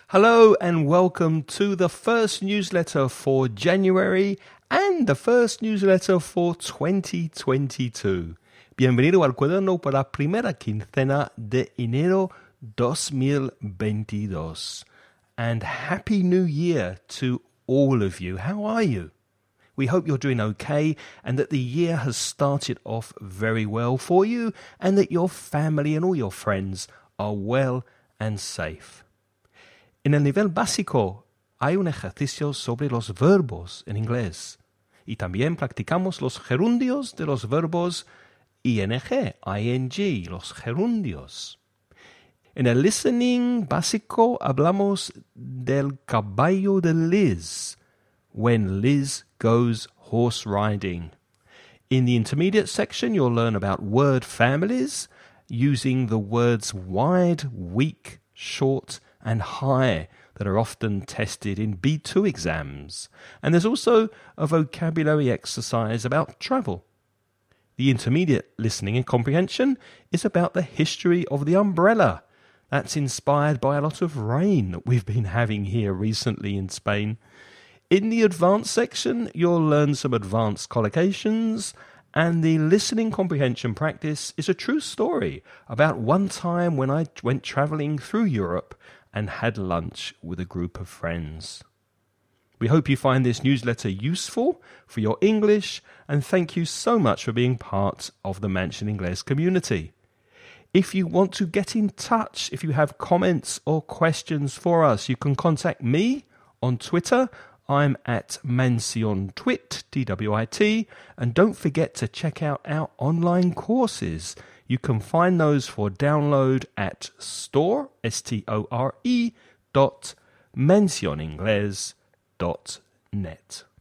Hello and welcome to the first newsletter for January and the first newsletter for 2022. Bienvenido al cuaderno para la primera quincena de enero 2022. And Happy New Year to all of you. How are you? We hope you're doing okay and that the year has started off very well for you and that your family and all your friends are well and safe. En el nivel básico hay un ejercicio sobre los verbos en inglés y también practicamos los gerundios de los verbos ing, los gerundios. En el listening básico hablamos del caballo de Liz, when Liz goes horse riding. In the intermediate section you'll learn about word families using the words wide, weak, short and high that are often tested in B2 exams. And there's also a vocabulary exercise about travel. The intermediate listening and comprehension is about the history of the umbrella. That's inspired by a lot of rain that we've been having here recently in Spain. In the advanced section, you'll learn some advanced collocations, and the listening comprehension practice is a true story about one time when I went travelling through Europe and had lunch with a group of friends. We hope you find this newsletter useful for your English, and thank you so much for being part of the Mansion Inglés community. If you want to get in touch, if you have comments or questions for us, you can contact me on Twitter. I'm at MansionTwit, TWIT, and don't forget to check out our online courses. You can find those for download at store.mansioningles.net.